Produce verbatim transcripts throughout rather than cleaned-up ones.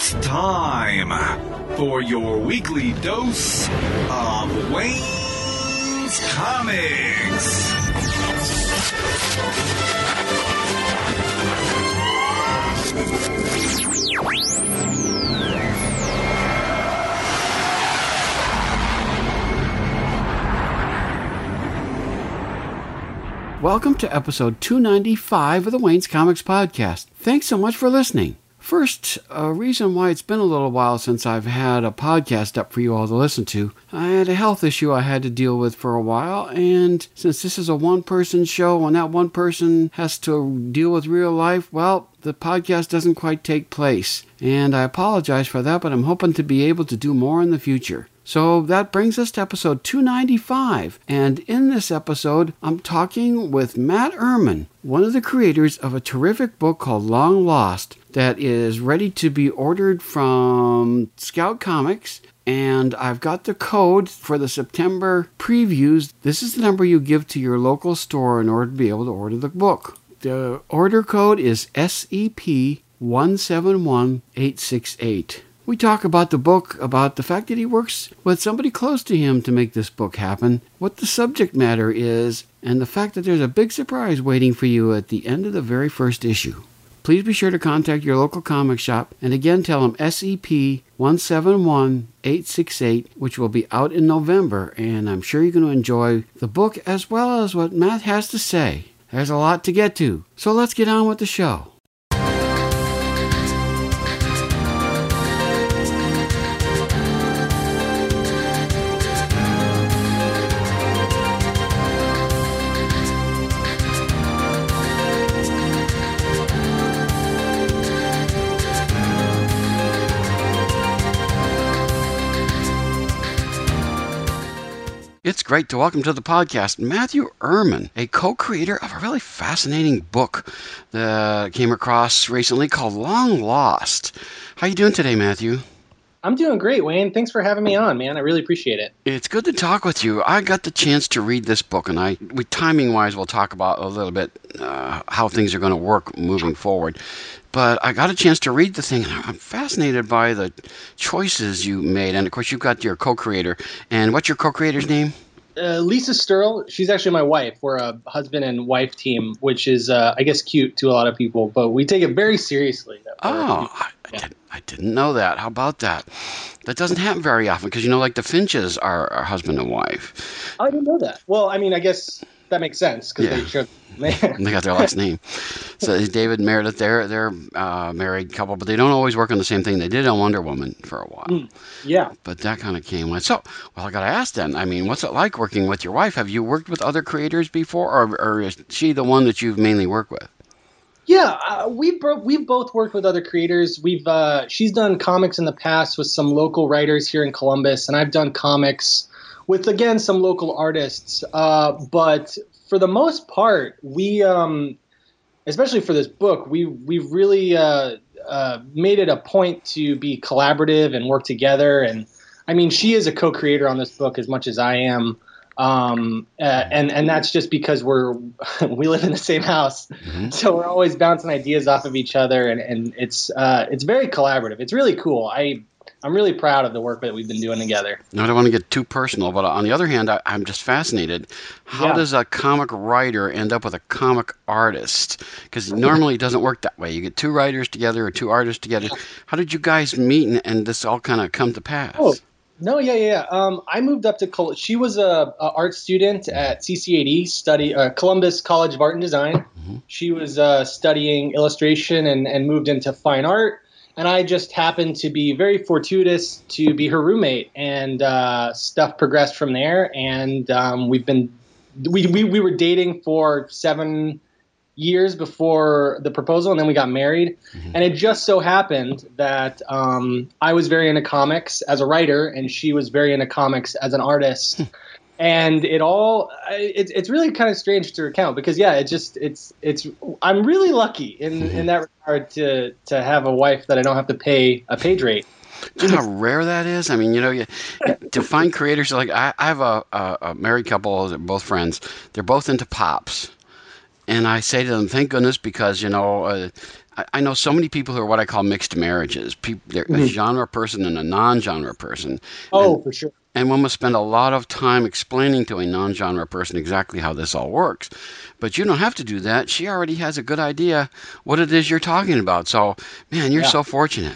It's time for your weekly dose of Wayne's Comics. Welcome to episode two ninety-five of the Wayne's Comics Podcast. Thanks so much for listening. First, a reason why it's been a little while since I've had a podcast up for you all to listen to. I had a health issue I had to deal with for a while, and since this is a one-person show and that one person has to deal with real life, well, the podcast doesn't quite take place. And I apologize for that, but I'm hoping to be able to do more in the future. So that brings us to episode two ninety-five, and in this episode, I'm talking with Matt Ehrman, one of the creators of a terrific book called Long Lost that is ready to be ordered from Scout Comics, and I've got the code for the September previews. This is the number you give to your local store in order to be able to order the book. The order code is S E P one seven one eight six eight. We talk about the book, about the fact that he works with somebody close to him to make this book happen, what the subject matter is, and the fact that there's a big surprise waiting for you at the end of the very first issue. Please be sure to contact your local comic shop, and again tell them S E P one seven one eight six eight, which will be out in November, and I'm sure you're going to enjoy the book as well as what Matt has to say. There's a lot to get to, so let's get on with the show. It's great to welcome to the podcast Matthew Ehrman, a co-creator of a really fascinating book that came across recently called Long Lost. How you doing today, Matthew? I'm doing great, Wayne. Thanks for having me on, man. I really appreciate it. It's good to talk with you. I got the chance to read this book, and I, we timing-wise, we'll talk about a little bit uh, how things are going to work moving forward. But I got a chance to read the thing, and I'm fascinated by the choices you made. And, of course, you've got your co-creator. And what's your co-creator's name? Uh, Lisa Sturl. She's actually my wife. We're a husband and wife team, which is, uh, I guess, cute to a lot of people. But we take it very seriously. Oh, I, I, didn't, I didn't know that. How about that? That doesn't happen very often because, you know, like the Finches are, are husband and wife. I didn't know that. Well, I mean, I guess that makes sense because yeah. they share they got their last name. So David and Meredith, they're they're uh, married couple, but they don't always work on the same thing. They did on Wonder Woman for a while. Mm, yeah. But that kind of came with. So, well, I got to ask then. I mean, what's it like working with your wife? Have you worked with other creators before, or, or is she the one that you've mainly worked with? Yeah, uh, we've bro- we've both worked with other creators. We've uh, she's done comics in the past with some local writers here in Columbus, and I've done comics with, again, some local artists. Uh, but for the most part, we, um, especially for this book, we we really uh, uh, made it a point to be collaborative and work together. And I mean, she is a co-creator on this book as much as I am, um, uh, and and that's just because we're we live in the same house, mm-hmm. so we're always bouncing ideas off of each other, and and it's uh, it's very collaborative. It's really cool. I. I'm really proud of the work that we've been doing together. Now, I don't want to get too personal, but on the other hand, I, I'm just fascinated. How yeah. does a comic writer end up with a comic artist? Because normally it doesn't work that way. You get two writers together or two artists together. Yeah. How did you guys meet and, and this all kind of come to pass? Oh, no, yeah, yeah. Um, I moved up to Col- – she was a, a art student at C C A D, study uh, Columbus College of Art and Design. Mm-hmm. She was uh, studying illustration and, and moved into fine art. And I just happened to be very fortuitous to be her roommate, and uh, stuff progressed from there. And um, we've been we, we we were dating for seven years before the proposal, and then we got married. Mm-hmm. And it just so happened that um, I was very into comics as a writer, and she was very into comics as an artist. And it all, it's it's really kind of strange to recount because, yeah, it just, it's, it's, I'm really lucky in, in that regard to, to have a wife that I don't have to pay a page rate. Do you know how rare that is? I mean, you know, you, to find creators like, I, I have a, a, a married couple, they're both friends, they're both into pops. And I say to them, thank goodness, because, you know, uh, I, I know so many people who are what I call mixed marriages. People, they're Mhm. a genre person and a non-genre person. Oh, and, for sure. and one must spend a lot of time explaining to a non-genre person exactly how this all works. But you don't have to do that. She already has a good idea what it is you're talking about. So, man, you're Yeah. so fortunate.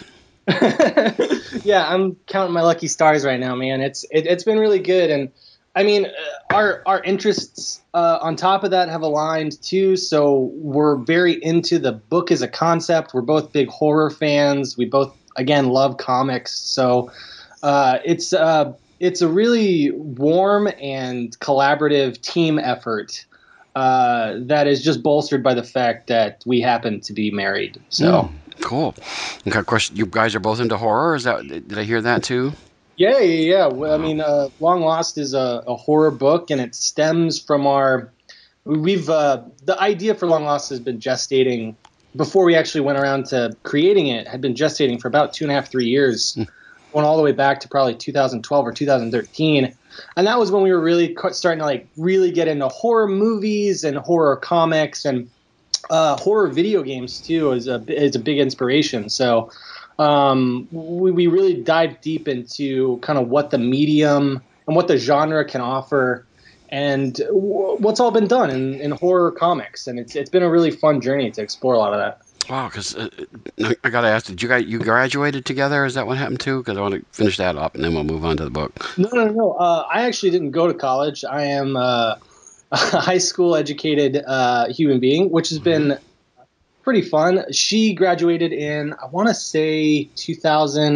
Yeah, I'm counting my lucky stars right now, man. It's it, it's been really good, and I mean, uh, our our interests uh, on top of that have aligned too. So we're very into the book as a concept. We're both big horror fans. We both again love comics. So uh, it's uh, it's a really warm and collaborative team effort uh, that is just bolstered by the fact that we happen to be married. So. Mm, cool. Okay, of course, you guys are both into horror. Is that? Did I hear that too? Yeah, yeah, yeah. Well, I mean, uh, Long Lost is a, a horror book, and it stems from our. We've uh, the idea for Long Lost has been gestating before we actually went around to creating it. Had been gestating for about two and a half, three years, going all the way back to probably two thousand twelve or two thousand thirteen, and that was when we were really starting to like really get into horror movies and horror comics and uh, horror video games too. Is a is a big inspiration. So um, we, we really dive deep into kind of what the medium and what the genre can offer and w- what's all been done in, in horror comics. And it's it's been a really fun journey to explore a lot of that. Wow, because uh, I got to ask, did you guys, you graduated together? Is that what happened too? Because I want to finish that up and then we'll move on to the book. No, no, no. Uh, I actually didn't go to college. I am uh, a high school educated uh, human being, which has been pretty fun. She graduated in, I want to say two thousand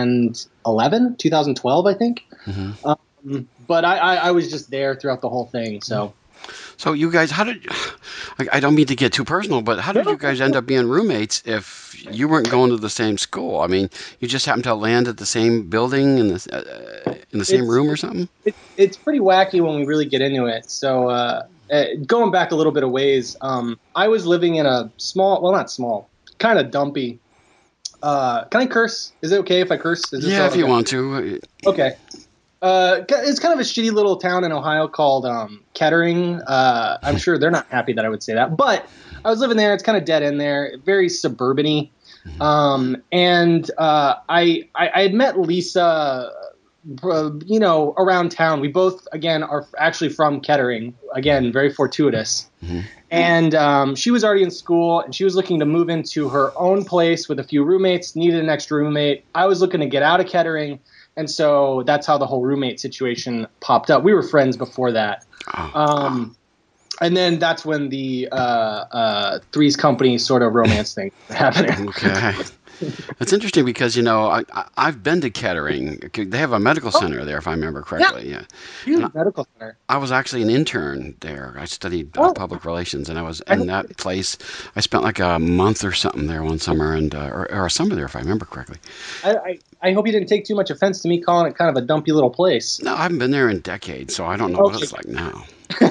eleven, two thousand twelve, I think. Mm-hmm. Um, but I, I, I was just there throughout the whole thing. So, So you guys, how did, I I don't mean to get too personal, but how did you guys end up being roommates if you weren't going to the same school? I mean, you just happened to land at the same building in the, uh, in the same It's- room or something? it, it's pretty wacky when we really get into it. So, uh, uh, going back a little bit of ways, um, I was living in a small, well, not small, kind of dumpy. Uh, can I curse? Is it okay if I curse? Is this Yeah, if you okay? want to. Okay. Uh, it's kind of a shitty little town in Ohio called um, Kettering. Uh, I'm sure they're not happy that I would say that, but I was living there. It's kind of dead in there, very suburban-y. Um, and uh, I, I I had met Lisa, uh, you know, around town. We both again are actually from Kettering. Again, very fortuitous. Mhm. And um, she was already in school, and she was looking to move into her own place with a few roommates. Needed an extra roommate. I was looking to get out of Kettering. And so that's how the whole roommate situation popped up. We were friends before that. Oh, Um, and then that's when the uh, uh, Three's Company sort of romance thing happened. okay. That's interesting because, you know, I, I, I've been to Kettering. They have a medical center there, if I remember correctly. Yeah. Huge medical center. I was actually an intern there. I studied uh, Oh. public relations, and I was I in hope- that place. I spent like a month or something there one summer, and uh, or, or a summer there, if I remember correctly. I, I, I hope you didn't take too much offense to me calling it kind of a dumpy little place. No, I haven't been there in decades, so I don't know what Okay. it's like now.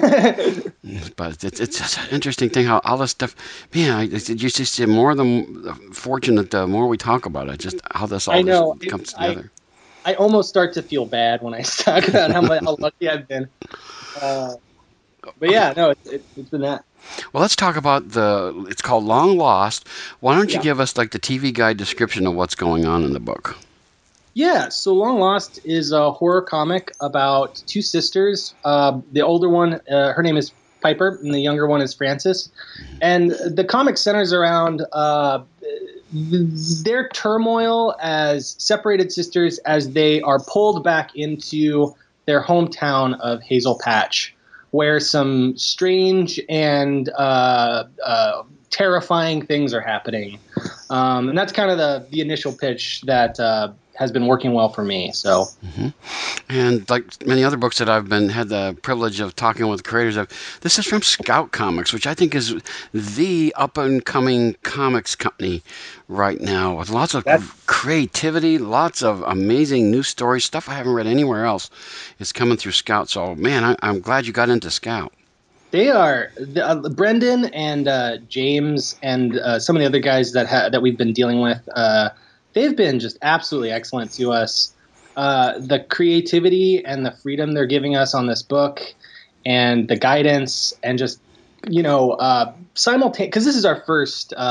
But it's it's just an interesting thing how all this stuff, man. I, it's, you just the more the fortunate, the more we talk about it. Just how this all I know. just comes I- together. I almost start to feel bad when I talk about how, much, how lucky I've been. Uh, but yeah, no, it, it, it's been that. Well, let's talk about the. It's called Long Lost. Why don't you Yeah. give us like the T V guide description of what's going on in the book? Yeah, so Long Lost is a horror comic about two sisters. Uh, the older one, uh, her name is Piper, and the younger one is Frances. And the comic centers around uh, their turmoil as separated sisters as they are pulled back into their hometown of Hazel Patch, where some strange and uh, uh, terrifying things are happening. Um, and that's kind of the, the initial pitch that uh, has been working well for me. So, And like many other books that I've been had the privilege of talking with creators of, this is from Scout Comics, which I think is the up and coming comics company right now, with lots of That's- creativity, lots of amazing new stories, stuff I haven't read anywhere else. Is coming through Scout. So man, I, I'm glad you got into Scout. they are the, uh, Brendan and uh, James and uh, some of the other guys that ha- that we've been dealing with. Uh, they've been just absolutely excellent to us. Uh, the creativity and the freedom they're giving us on this book, and the guidance, and just you know, uh, simultaneous. Because this is our first uh,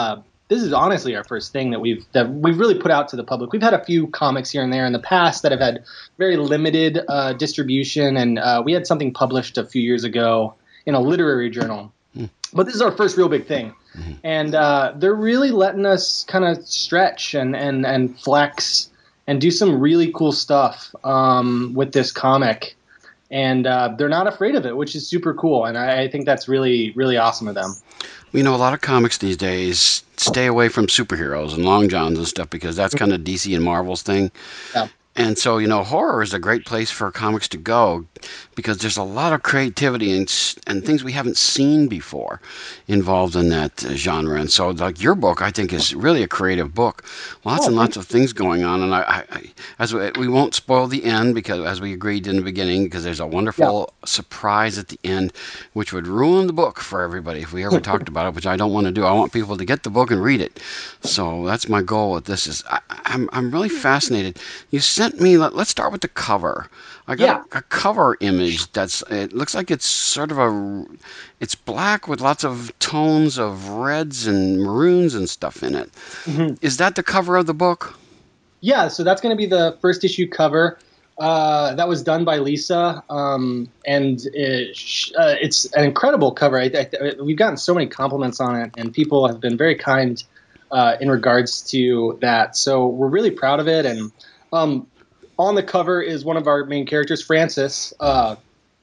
this is honestly our first thing that we've that we've really put out to the public. We've had a few comics here and there in the past that have had very limited uh, distribution, and uh, we had something published a few years ago in a literary journal. Mm. But this is our first real big thing, mm-hmm. and uh, they're really letting us kind of stretch and and and flex and do some really cool stuff um, with this comic. And uh, they're not afraid of it, which is super cool. And I, I think that's really, really awesome of them. You know, a lot of comics these days stay away from superheroes and long johns and stuff because that's kind of D C and Marvel's thing. Yeah. And so, you know, horror is a great place for comics to go because there's a lot of creativity and and things we haven't seen before involved in that uh, genre. And so, like, your book, I think, is really a creative book. Lots oh, and lots of things going on. And I, I, I as we, we won't spoil the end because, as we agreed in the beginning, because there's a wonderful yeah. surprise at the end, which would ruin the book for everybody if we ever talked about it, which I don't want to do. I want people to get the book and read it. So that's my goal with this. Is I, I'm I'm really fascinated. You sent me. Let, let's start with the cover. I got yeah. a, a cover image that's. It looks like it's sort of a. It's black with lots of tones of reds and maroons and stuff in it. Mm-hmm. Is that the cover of the book? Yeah. So that's going to be the first issue cover. Uh, that was done by Lisa, um, and it, uh, it's an incredible cover. I, I, we've gotten so many compliments on it, and people have been very kind uh, in regards to that. So we're really proud of it, and. Um, On the cover is one of our main characters, Francis, uh,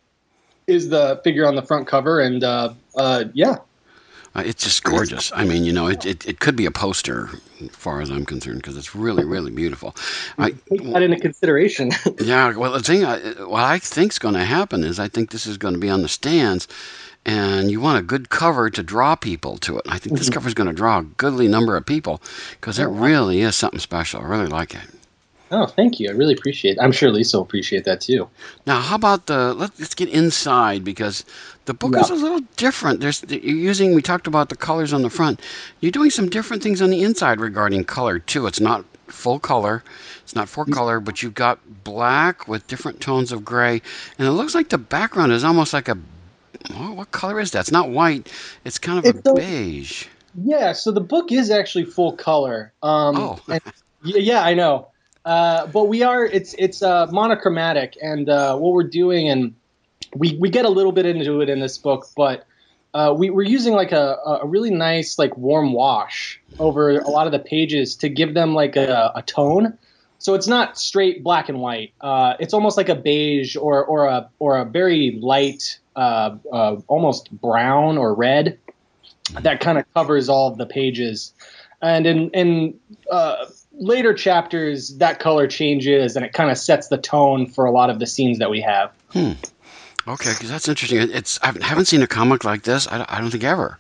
is the figure on the front cover, and uh, uh, yeah. Uh, it's just gorgeous. I mean, you know, it, it, it could be a poster, as far as I'm concerned, because it's really, really beautiful. I, Take that into consideration. yeah, well, the thing, I, what I think is going to happen is I think this is going to be on the stands, and you want a good cover to draw people to it. I think this cover is going to draw a goodly number of people, because it really is something special. I really like it. Oh, thank you. I really appreciate it. I'm sure Lisa will appreciate that too. Now, how about the, let's, let's get inside because the book yeah. is a little different. There's you're using, we talked about the colors on the front. You're doing some different things on the inside regarding color too. It's not full color. It's not four color, but you've got black with different tones of gray. And it looks like the background is almost like a, oh, what color is that? It's not white. It's kind of it's a, a beige. Yeah, so the book is actually full color. Um, oh. and, yeah, I know. Uh, but we are, it's, it's, uh, monochromatic and, uh, what we're doing, and we, we get a little bit into it in this book, but, uh, we, we're using like a, a really nice, like warm wash over a lot of the pages to give them like a, a tone. So it's not straight black and white. Uh, it's almost like a beige or, or a, or a very light, uh, uh, almost brown or red that kind of covers all of the pages. And in, in, uh, later chapters, that color changes, and it kind of sets the tone for a lot of the scenes that we have. Hmm. Okay, because that's interesting. It's I haven't seen a comic like this. I, I don't think ever.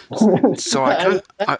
So I kind I,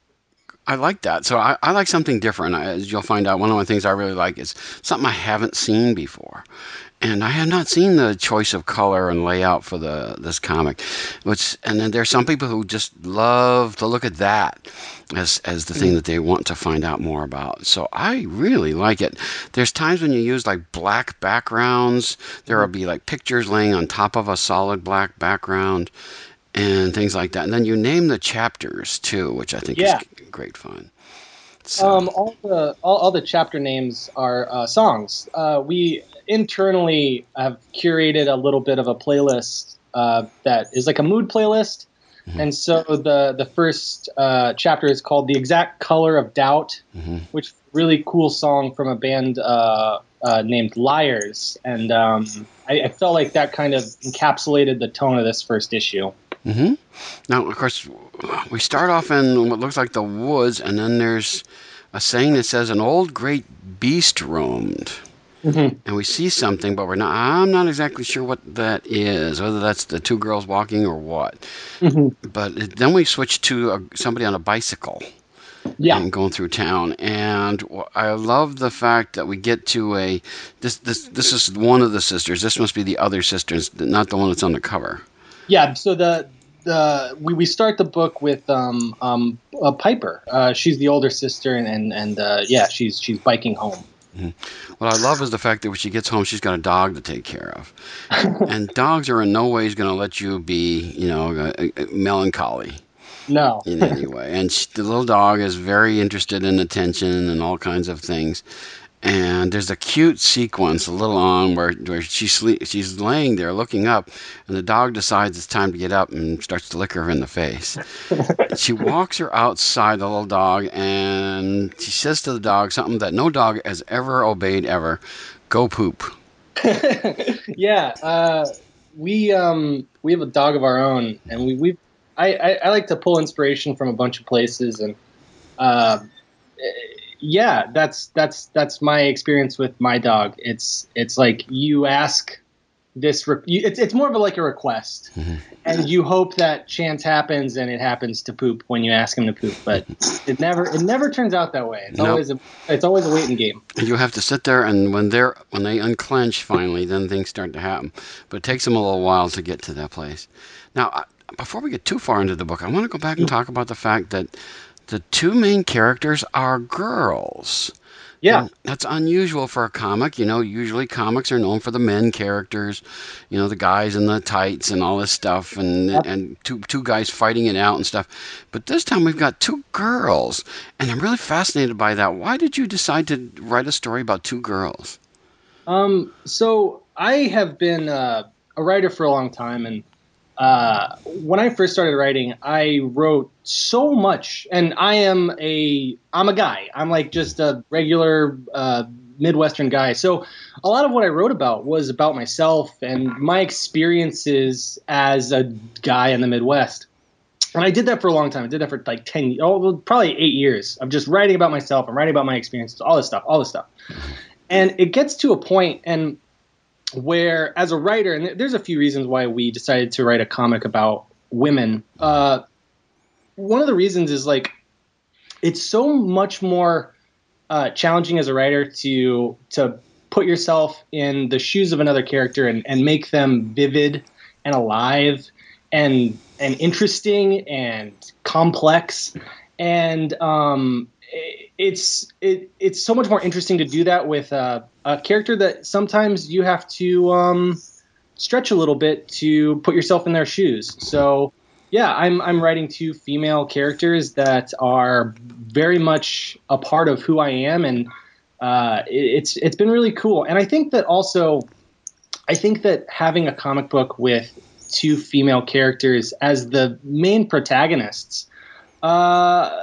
I like that. So I, I like something different. As you'll find out, one of the things I really like is something I haven't seen before. And I have not seen the choice of color and layout for the this comic, which and then there's some people who just love to look at that as as the thing that they want to find out more about. So I really like it. There's times when you use like black backgrounds. There will be like pictures laying on top of a solid black background and things like that. And then you name the chapters too, which I think yeah. is great fun. So. Um, all the all, all the chapter names are uh, songs. Uh, we internally have curated a little bit of a playlist uh, that is like a mood playlist, mm-hmm. and so the the first uh, chapter is called "The Exact Color of Doubt," mm-hmm. which is a really cool song from a band uh, uh, named Liars, and um, I, I felt like that kind of encapsulated the tone of this first issue. Mm-hmm. Now, of course, we start off in what looks like the woods, and then there's a saying that says, "An old great beast roamed." Mm-hmm. And we see something, but we're not. I'm not exactly sure what that is, whether that's the two girls walking or what. Mm-hmm. But it, then we switch to a, somebody on a bicycle. Yeah. And going through town, and I love the fact that we get to a. This this this is one of the sisters. This must be the other sisters, not the one that's on the cover. Yeah, so the the we, we start the book with um um uh, Piper. Uh, she's the older sister, and and, and uh, yeah, she's she's biking home. Mm-hmm. What I love is the fact that when she gets home, she's got a dog to take care of, and dogs are in no ways going to let you be, you know, uh, uh, melancholy. No. in any way. And she, the little dog is very interested in attention and all kinds of things. And there's a cute sequence a little on where, where she sleep, she's laying there looking up, and the dog decides it's time to get up and starts to lick her in the face. She walks her outside, the little dog, and she says to the dog something that no dog has ever obeyed ever: "Go poop." Yeah, uh, we um, we have a dog of our own, and we we I, I, I like to pull inspiration from a bunch of places, and uh, yeah, that's that's that's my experience with my dog. It's it's like you ask this, re- you, it's it's more of a, like a request, Mm-hmm. and you hope that chance happens, and it happens to poop when you ask him to poop, but it never it never turns out that way. It's Nope. always a it's always a waiting game. You have to sit there, and when they're when they unclench finally, then things start to happen. But it takes them a little while to get to that place. Now, I, before we get too far into the book, I want to go back and talk about the fact that the two main characters are girls. Yeah. And that's unusual for a comic. You know, usually comics are known for the men characters, you know, the guys in the tights and all this stuff, and Yep. and two two guys fighting it out and stuff. But this time we've got two girls, and I'm really fascinated by that. Why did you decide to write a story about two girls? Um, so I have been uh, a writer for a long time, and uh, when I first started writing, I wrote so much, and I am a I'm a guy. I'm like just a regular uh, Midwestern guy. So a lot of what I wrote about was about myself and my experiences as a guy in the Midwest. And I did that for a long time. I did that for like ten, oh, well, probably eight years of just writing about myself and writing about my experiences, all this stuff, all this stuff. And it gets to a point and where, as a writer, and there's a few reasons why we decided to write a comic about women. Uh, one of the reasons is like it's so much more uh, challenging as a writer to to put yourself in the shoes of another character and, and make them vivid and alive and and interesting and complex. And um, it's it, it's so much more interesting to do that with a, a character that sometimes you have to um, stretch a little bit to put yourself in their shoes. So yeah, I'm I'm writing two female characters that are very much a part of who I am, and uh, it, it's it's been really cool. And I think that also, I think that having a comic book with two female characters as the main protagonists, uh,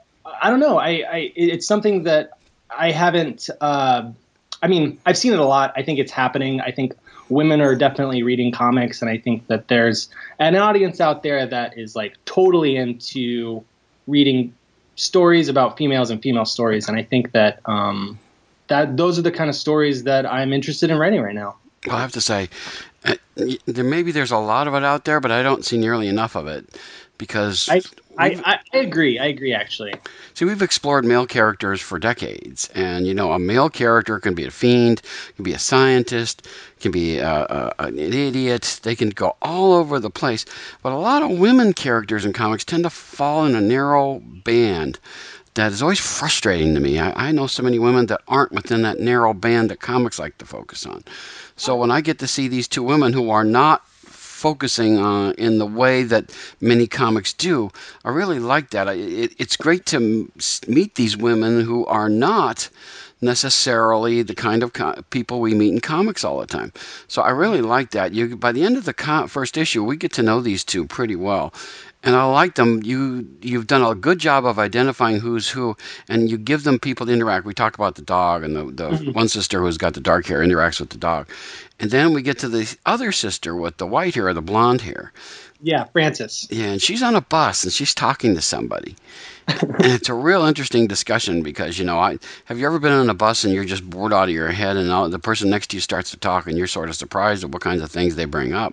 I don't know. I, I it's something that I haven't. Uh, I mean, I've seen it a lot. I think it's happening. I think women are definitely reading comics, and I think that there's an audience out there that is like totally into reading stories about females and female stories. And I think that um, that those are the kind of stories that I'm interested in writing right now. Well, I have to say, uh, there maybe there's a lot of it out there, but I don't see nearly enough of it because I I, I agree. I agree, actually. see, we've explored male characters for decades, and you know, a male character can be a fiend, can be a scientist, can be a, a, an idiot. They can go all over the place. But a lot of women characters in comics tend to fall in a narrow band. That is always frustrating to me. I, I know so many women that aren't within that narrow band that comics like to focus on. So when I get to see these two women who are not focusing on in the way that many comics do, I really like that. I, it, it's great to m- meet these women who are not necessarily the kind of co- people we meet in comics all the time. So I really like that. You by the end of the co- first issue, we get to know these two pretty well. And I like them. You, you've done a good job of identifying who's who, and you give them people to interact. We talk about the dog, and the, the mm-hmm. one sister who's got the dark hair interacts with the dog. And then we get to the other sister with the white hair or the blonde hair. Yeah, Frances. Yeah, and she's on a bus, and she's talking to somebody. And it's a real interesting discussion because, you know, I have you ever been on a bus and you're just bored out of your head, and all, the person next to you starts to talk, and you're sort of surprised at what kinds of things they bring up.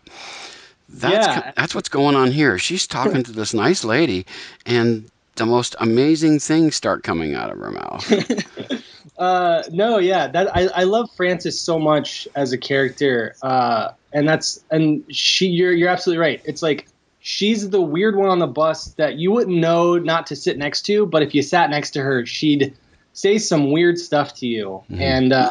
That's yeah. that's what's going on here. She's talking to this nice lady, and the most amazing things start coming out of her mouth. uh, no, yeah, that I, I love Frances so much as a character, uh, and that's and she. You're you're absolutely right. It's like she's the weird one on the bus that you wouldn't know not to sit next to, but if you sat next to her, she'd say some weird stuff to you, mm-hmm. and. Uh,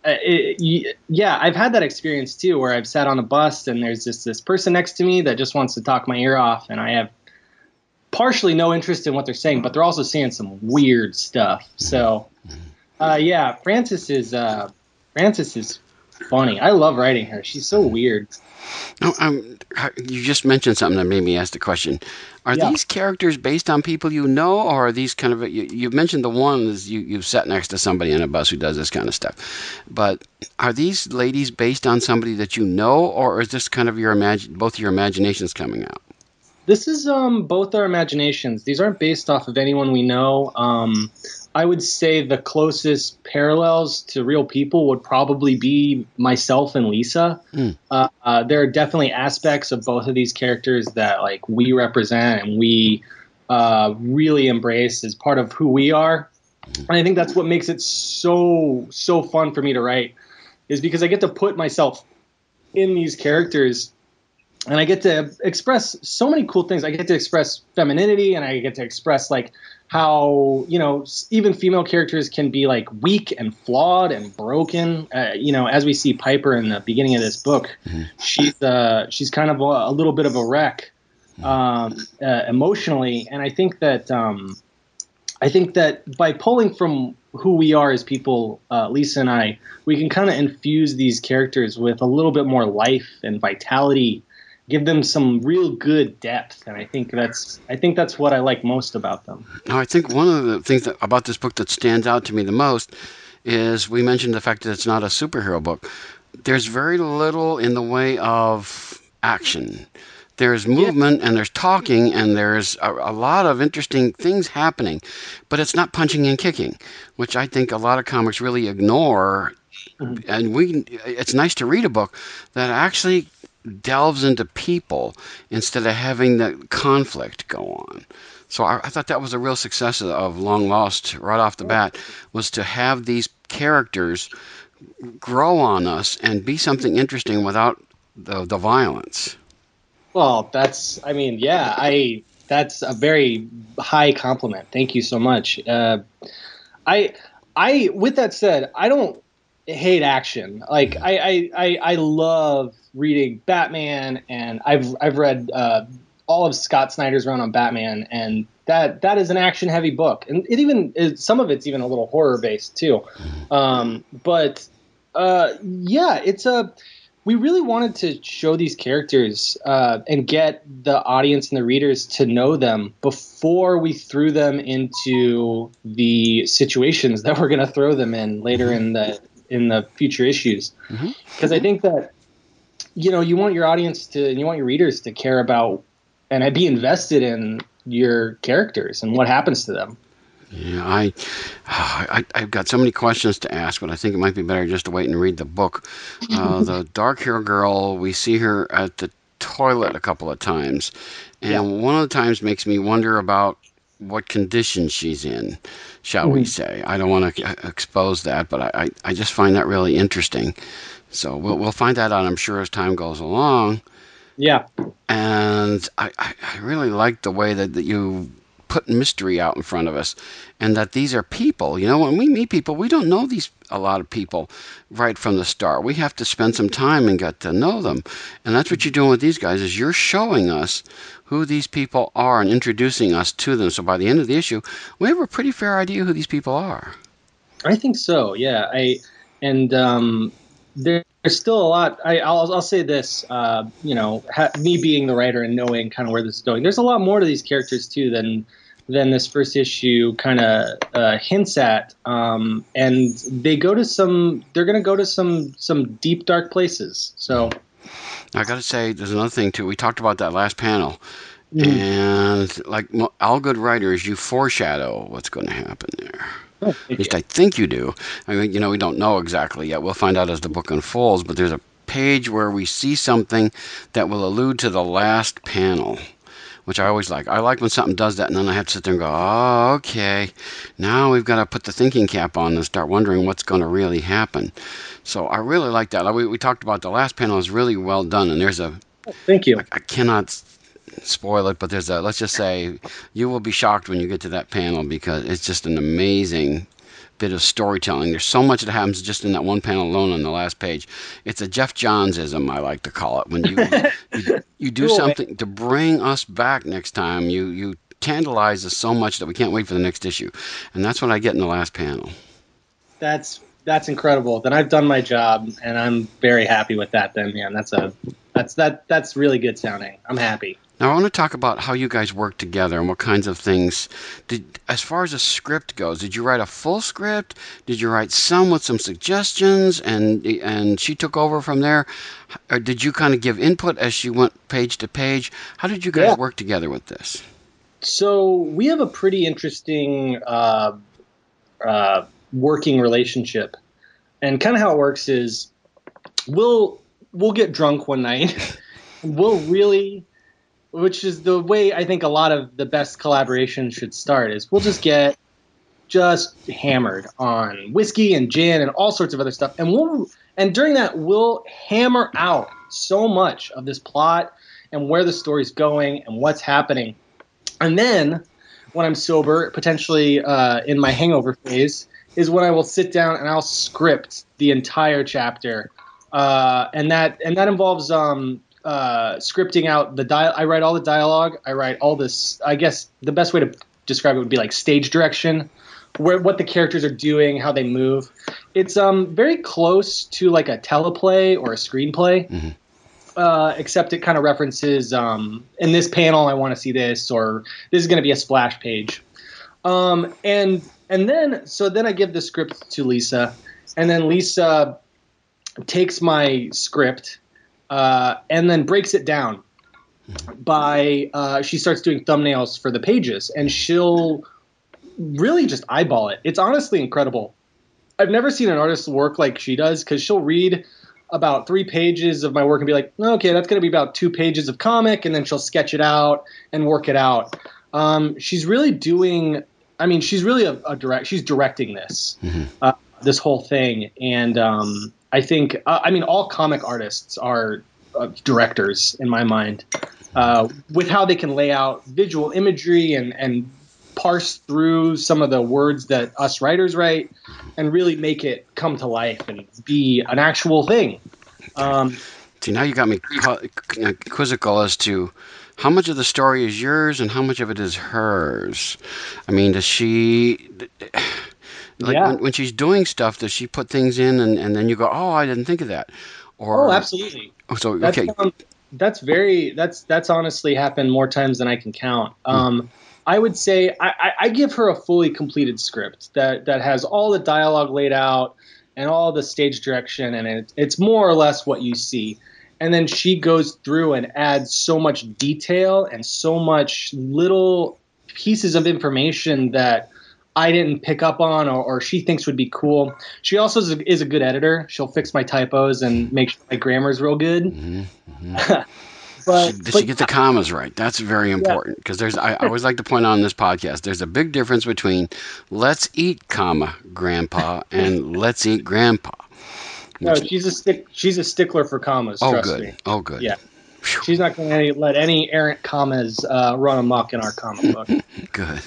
It, yeah, I've had that experience too, where I've sat on a bus and there's just this person next to me that just wants to talk my ear off, and I have partially no interest in what they're saying, but they're also saying some weird stuff. So, uh, yeah, Frances is uh, Frances is funny. I love writing her. She's so weird. Oh, um, you just mentioned something that made me ask the question. Are Yeah. these characters based on people you know, or are these kind of, you, you've mentioned the ones you, you've sat next to somebody on a bus who does this kind of stuff, but are these ladies based on somebody that you know, or is this kind of your imagine, both your imaginations coming out? This is um, both our imaginations. These aren't based off of anyone we know. Um, I would say the closest parallels to real people would probably be myself and Lisa. Mm. Uh, uh, there are definitely aspects of both of these characters that like we represent and we uh, really embrace as part of who we are. And I think that's what makes it so, so fun for me to write, is because I get to put myself in these characters. And I get to express so many cool things. I get to express femininity, and I get to express like how, you know, even female characters can be like weak and flawed and broken. Uh, you know, as we see Piper in the beginning of this book, mm-hmm. she's uh, she's kind of a, a little bit of a wreck um, uh, emotionally. And I think that um, I think that by pulling from who we are as people, uh, Lisa and I, we can kind of infuse these characters with a little bit more life and vitality. Give them some real good depth, and I think that's I think that's what I like most about them. Now, I think one of the things that, about this book that stands out to me the most is we mentioned the fact that it's not a superhero book. There's very little in the way of action. There's movement, yeah. and there's talking, and there's a, a lot of interesting things happening, but it's not punching and kicking, which I think a lot of comics really ignore. Mm-hmm. And we, it's nice to read a book that actually delves into people instead of having the conflict go on. So I, I thought that was a real success of Long Lost right off the bat, was to have these characters grow on us and be something interesting without the, the violence. Well, that's, I mean, yeah, I, that's a very high compliment. Thank you so much. Uh, I, I, with that said, I don't hate action. Like I, I, I, I love reading Batman, and I've I've read uh, all of Scott Snyder's run on Batman, and that that is an action heavy book, and it even it, some of it's even a little horror based too. Um, but uh, yeah, it's a we really wanted to show these characters uh, and get the audience and the readers to know them before we threw them into the situations that we're going to throw them in later in the in the future issues, because mm-hmm. I think that, you know, you want your audience to, and you want your readers to care about and be invested in your characters and what happens to them. Yeah, I, I, I've got so many questions to ask, but I think it might be better just to wait and read the book. Uh, the dark hair girl, we see her at the toilet a couple of times, and yeah. one of the times makes me wonder about what condition she's in, shall mm-hmm. we say. I don't want to expose that, but I, I, I just find that really interesting. So we'll we'll find that out, I'm sure, as time goes along. Yeah. And I, I, I really like the way that, that you put mystery out in front of us, and that these are people. You know, when we meet people, we don't know these a lot of people right from the start. We have to spend some time and get to know them. And that's what you're doing with these guys, is you're showing us who these people are and introducing us to them. So by the end of the issue, we have a pretty fair idea who these people are. I think so. Yeah. I and um, there's still a lot. I, I'll I'll say this. Uh, you know, ha, me being the writer and knowing kind of where this is going, there's a lot more to these characters too than than this first issue kind of uh, hints at. Um, and they go to some. They're going to go to some some deep dark places. So. I got to say, there's another thing too. We talked about that last panel, mm. and like all good writers, you foreshadow what's going to happen there. Oh, At least I think you do. I mean, you know, we don't know exactly yet. We'll find out as the book unfolds. But there's a page where we see something that will allude to the last panel, which I always like. I like when something does that, and then I have to sit there and go, oh, okay. Now we've got to put the thinking cap on and start wondering what's going to really happen. So I really like that. We, we talked about the last panel is really well done, and there's a... Thank you. I, I cannot spoil it, but there's a... Let's just say you will be shocked when you get to that panel, because it's just an amazing bit of storytelling. There's so much that happens just in that one panel alone on the last page. It's a Jeff Johns-ism, I like to call it. When you you, you do cool, something man. to bring us back next time, you, you tantalize us so much that we can't wait for the next issue. And that's what I get in the last panel. That's that's incredible. Then I've done my job, and I'm very happy with that. Then, yeah, that's a that's that that's really good sounding. I'm happy. Now I want to talk about how you guys work together and what kinds of things. Did as far as a script goes, did you write a full script? Did you write some with some suggestions, and and she took over from there? Or did you kind of give input as she went page to page? How did you guys Yeah. work together with this? So we have a pretty interesting uh, uh, working relationship, and kind of how it works is we'll we'll get drunk one night. We'll really, which is the way I think a lot of the best collaborations should start, is we'll just get just hammered on whiskey and gin and all sorts of other stuff, and we'll and during that we'll hammer out so much of this plot and where the story's going and what's happening. And then, when I'm sober, potentially uh, in my hangover phase, is when I will sit down and I'll script the entire chapter, uh, and that and that involves um, uh, scripting out the dial. I write all the dialogue. I write all this. I guess the best way to describe it would be like stage direction, where what the characters are doing, how they move. It's um very close to like a teleplay or a screenplay. Mm-hmm. Uh, except it kind of references, um, in this panel I want to see this, or this is going to be a splash page. Um, and and then, so then I give the script to Lisa, and then Lisa takes my script uh, and then breaks it down by, uh, she starts doing thumbnails for the pages, and she'll really just eyeball it. It's honestly incredible. I've never seen an artist work like she does, because she'll read about three pages of my work and be like, okay, that's going to be about two pages of comic, and then she'll sketch it out and work it out. Um, she's really doing, I mean, she's really a, a direct, she's directing this, Mm-hmm. uh, this whole thing. And um, I think, uh, I mean, all comic artists are uh, directors in my mind, uh, with how they can lay out visual imagery and, and parse through some of the words that us writers write and really make it come to life and be an actual thing. Um, See, now you got me quizzical as to how much of the story is yours and how much of it is hers. I mean, does she, like Yeah. when, when she's doing stuff, does she put things in and, and then you go, oh, I didn't think of that? Or, oh, absolutely. Oh, so, That's, okay. um, that's very, that's, that's honestly happened more times than I can count. Um, I would say I, I, I give her a fully completed script that, that has all the dialogue laid out and all the stage direction, and it, it's more or less what you see. And then she goes through and adds so much detail and so much little pieces of information that I didn't pick up on, or, or she thinks would be cool. She also is a, is a good editor. She'll fix my typos and make sure my grammar is real good. Mm-hmm, mm-hmm. But, Did but she get the commas right? That's very important, because there's. I, I always like to point out on this podcast, there's a big difference between "let's eat, comma Grandpa" and "let's eat, Grandpa." no, Which- she's a stick. She's a stickler for commas. oh, trust good. me. Oh, good. Yeah. She's not going to let any errant commas uh, run amok in our comic book. Good.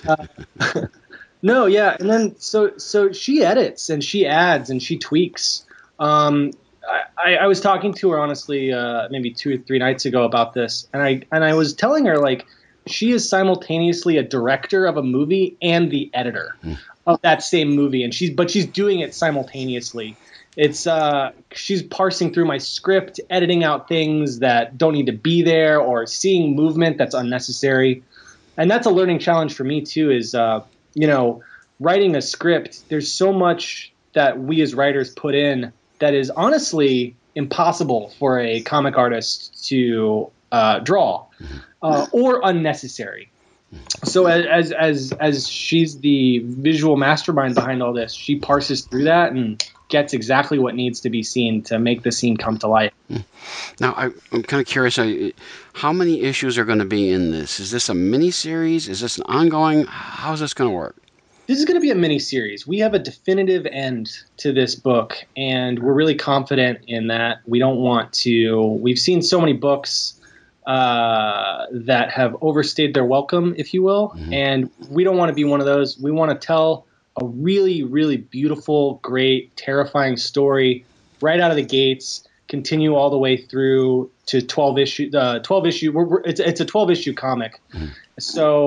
No, yeah, and then so so she edits and she adds and she tweaks. Um, I, I was talking to her honestly, uh, maybe two or three nights ago about this, and I and I was telling her like she is simultaneously a director of a movie and the editor Mm. of that same movie, and she's but she's doing it simultaneously. It's uh, she's parsing through my script, editing out things that don't need to be there, or seeing movement that's unnecessary, and that's a learning challenge for me too. Is uh, you know, writing a script, there's so much that we as writers put in that is honestly impossible for a comic artist to uh, draw, uh, or unnecessary. So as, as as as she's the visual mastermind behind all this, she parses through that and gets exactly what needs to be seen to make the scene come to life. Now, I, I'm kind of curious, I, how many issues are going to be in this? Is this a mini-series? Is this an ongoing? How's this going to work? This is going to be a mini-series. We have a definitive end to this book, and we're really confident in that. We don't want to – we've seen so many books uh, that have overstayed their welcome, if you will, Mm-hmm. and we don't want to be one of those. We want to tell a really, really beautiful, great, terrifying story right out of the gates, continue all the way through to twelve issue. Uh, twelve issue. We're, we're, it's it's a twelve issue comic, Mm-hmm. so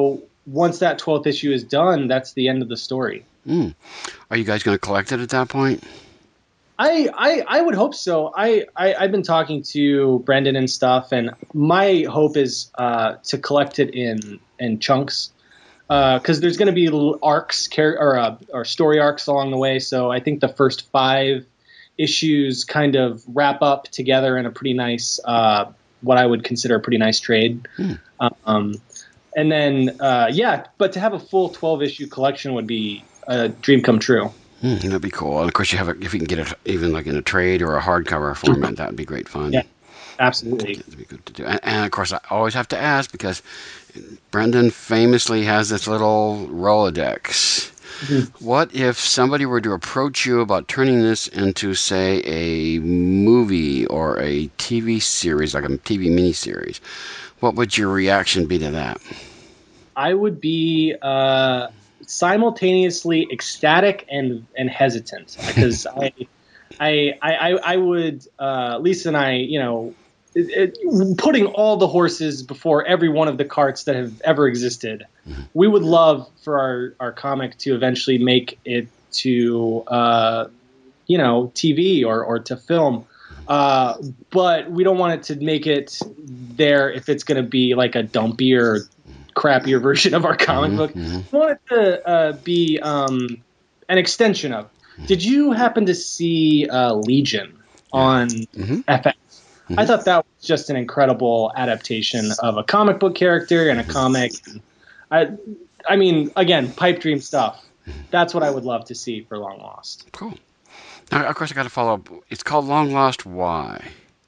once that twelfth issue is done, that's the end of the story. Mm. Are you guys going to collect it at that point? I, I, I would hope so. I, I, I've been talking to Brendan and stuff, and my hope is uh, to collect it in, in chunks. Because uh, there's going to be little arcs or, uh, or story arcs along the way. So I think the first five issues kind of wrap up together in a pretty nice, uh, what I would consider a pretty nice trade. Hmm. Um, and then, uh, yeah, but to have a full twelve issue collection would be a dream come true. Hmm, that'd be cool. And of course, you have it if you can get it even like in a trade or a hardcover format. That would be great fun. Yeah, absolutely. It'd be good to do. And, and of course, I always have to ask because Brendan famously has this little Rolodex. Mm-hmm. What if somebody were to approach you about turning this into, say, a movie or a T V series, like a T V miniseries? What would your reaction be to that? I would be uh, simultaneously ecstatic and, and hesitant because I, I, I, I would, uh, Lisa and I, you know, It, it, putting all the horses before every one of the carts that have ever existed. Mm-hmm. We would love for our, our comic to eventually make it to, uh, you know, T V or, or to film. Uh, but we don't want it to make it there if it's going to be like a dumpier, crappier version of our comic mm-hmm. book. Mm-hmm. We want it to uh, be um, an extension of. Mm-hmm. Did you happen to see uh, Legion on mm-hmm. F X? Mm-hmm. I thought that was just an incredible adaptation of a comic book character and a comic. I, I mean, again, pipe dream stuff. That's what I would love to see for Long Lost. Cool. Now, of course, I got to follow up. It's called Long Lost. Why?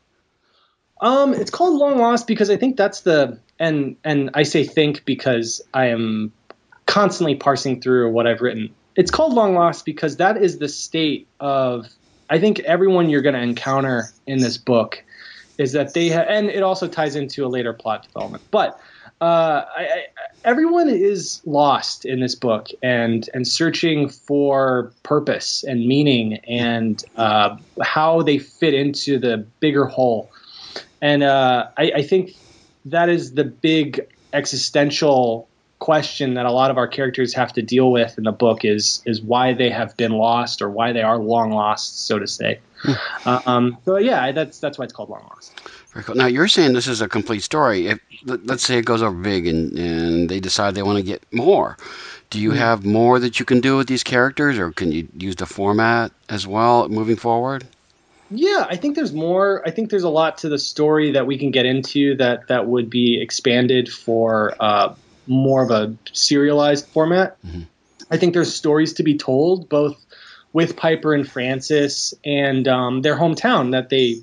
Um, it's called Long Lost because I think that's the and and I say think because I am constantly parsing through what I've written. It's called Long Lost because that is the state of I think everyone you're going to encounter in this book. Is that they have, and it also ties into a later plot development. But uh, I, I, everyone is lost in this book and and searching for purpose and meaning and uh, how they fit into the bigger whole. And uh, I, I think that is the big existential question that a lot of our characters have to deal with in the book is is why they have been lost or why they are long lost, so to say. uh, um, so yeah, that's that's why it's called Long Lost. Very cool. Now you're saying this is a complete story. If, let's say it goes over big and, and they decide they want to get more. Do you mm-hmm. have more that you can do with these characters, or can you use the format as well moving forward? Yeah, I think there's more. I think there's a lot to the story that we can get into that that would be expanded for uh, more of a serialized format. Mm-hmm. I think there's stories to be told, both with Piper and Francis and um, their hometown that they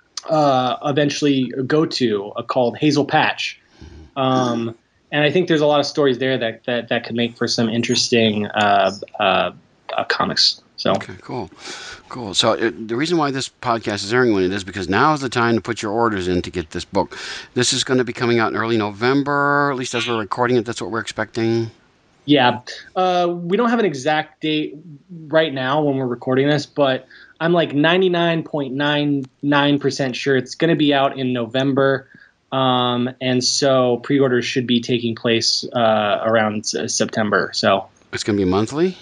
uh, eventually go to uh, called Hazel Patch. Um, and I think there's a lot of stories there that, that, that could make for some interesting uh, uh, uh, comics. So. Okay, cool. Cool. So uh, the reason why this podcast is airing when it is because now is the time to put your orders in to get this book. This is going to be coming out in early November, at least as we're recording it. That's what we're expecting. Yeah. Uh, we don't have an exact date right now when we're recording this, but I'm like ninety-nine point nine nine percent sure it's going to be out in November. Um, and so pre-orders should be taking place uh, around uh, September. So it's going to be monthly?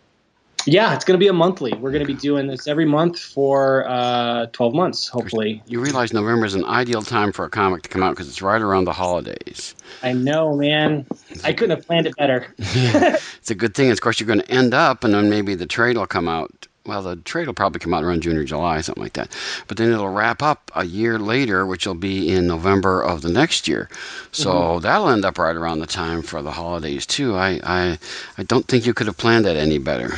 Yeah, it's going to be a monthly. We're going to be doing this every month for uh, twelve months, hopefully. You realize November is an ideal time for a comic to come out because it's right around the holidays. I know, man. I couldn't have planned it better. It's a good thing. Of course, you're going to end up, and then maybe the trade will come out. Well, the trade will probably come out around June or July, something like that. But then it'll wrap up a year later, which will be in November of the next year. So mm-hmm. that'll end up right around the time for the holidays, too. I, I, I don't think you could have planned that any better.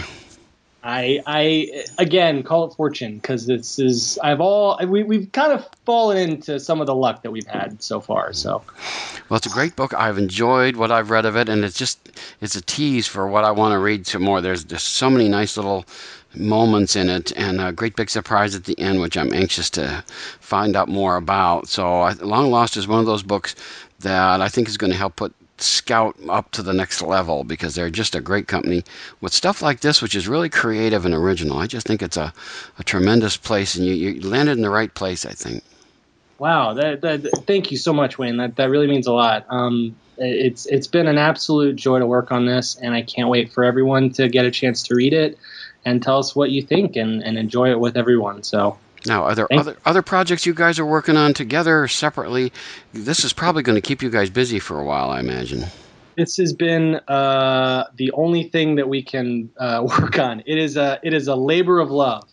I, I again call it fortune because this is I've all we we've kind of fallen into some of the luck that we've had so far. So, well, it's a great book. I've enjoyed what I've read of it, and it's just it's a tease for what I want to read some more. There's just so many nice little moments in it, and a great big surprise at the end, which I'm anxious to find out more about. So, I, Long Lost is one of those books that I think is going to help put Scout up to the next level because they're just a great company with stuff like this, which is really creative and original. I just think it's a, a tremendous place, and you, you landed in the right place, I think. Wow. That, that, thank you so much, Wayne. That that really means a lot. Um, it's it's been an absolute joy to work on this, and I can't wait for everyone to get a chance to read it and tell us what you think and, and enjoy it with everyone. So. Now, are there Thank other other projects you guys are working on together or separately? This is probably going to keep you guys busy for a while, I imagine. This has been uh, the only thing that we can uh, work on. It is a it is a labor of love.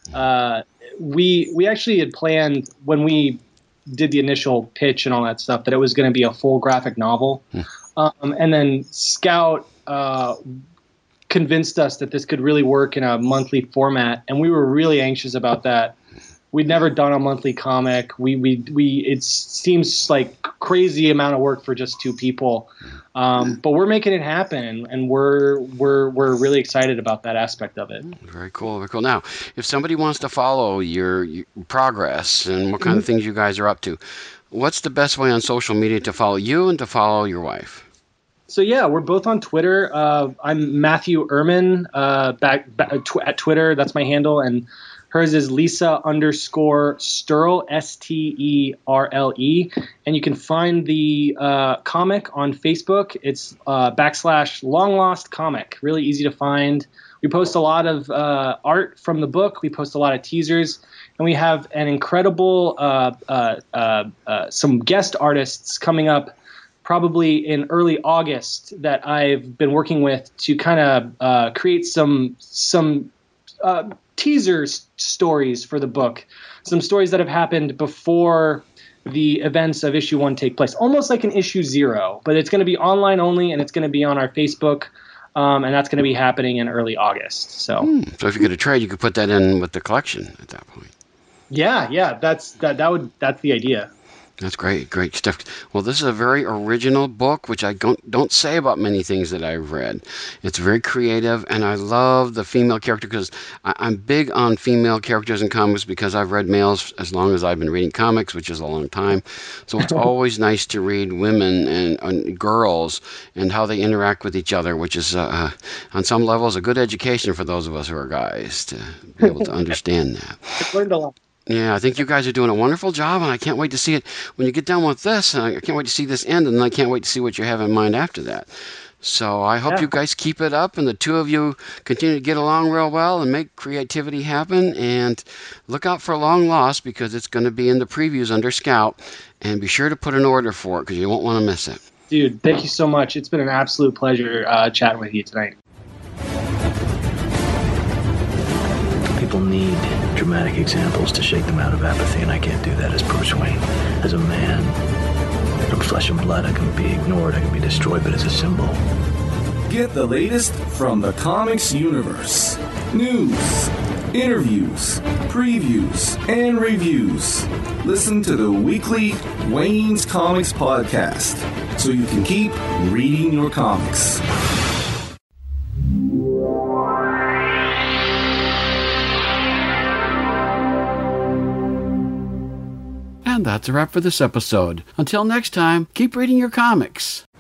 Uh, we we actually had planned when we did the initial pitch and all that stuff that it was going to be a full graphic novel, Hmm. um, and then Scout uh, convinced us that this could really work in a monthly format, and we were really anxious about that. We'd never done a monthly comic. We we we. It seems like crazy amount of work for just two people, um, but we're making it happen, and, and we're we're we're really excited about that aspect of it. Very cool, very cool. Now, if somebody wants to follow your, your progress and what kind of things you guys are up to, what's the best way on social media to follow you and to follow your wife? So yeah, we're both on Twitter. Uh, I'm Matthew Ehrman uh, back, back tw- at Twitter. That's my handle, and hers is Lisa underscore Sterle, S T E R L E. And you can find the uh, comic on Facebook. It's uh, backslash long lost comic. Really easy to find. We post a lot of uh, art from the book. We post a lot of teasers. And we have an incredible, uh, uh, uh, uh, some guest artists coming up probably in early August that I've been working with to kind of uh, create some some uh, teaser s- stories for the book, some stories that have happened before the events of issue one take place, almost like an issue zero, but it's going to be online only, and it's going to be on our Facebook, um, and that's going to be happening in early August. So, Hmm. So if you get a trade, you could put that in with the collection at that point. yeah, yeah, that's that. That would that's the idea. That's great, great stuff. Well, this is a very original book, which I don't, don't say about many things that I've read. It's very creative, and I love the female character because I'm big on female characters in comics because I've read males as long as I've been reading comics, which is a long time. So it's always nice to read women and, and girls and how they interact with each other, which is, uh, on some levels, a good education for those of us who are guys to be able to understand that. I've learned a lot. Yeah, I think you guys are doing a wonderful job, and I can't wait to see it when you get done with this. And I can't wait to see this end, and I can't wait to see what you have in mind after that. So I hope Yeah. you guys keep it up, and the two of you continue to get along real well and make creativity happen. And look out for Long Lost because it's going to be in the previews under Scout, and be sure to put an order for it because you won't want to miss it. Dude, thank you so much. It's been an absolute pleasure uh, chatting with you tonight. People need dramatic examples to shake them out of apathy, and I can't do that as Bruce Wayne. As a man, I'm flesh and blood. I can be ignored, I can be destroyed, but as a symbol. Get the latest from the comics universe. News, interviews, previews, and reviews. Listen to the weekly Wayne's Comics podcast so you can keep reading your comics. And that's a wrap for this episode. Until next time, keep reading your comics.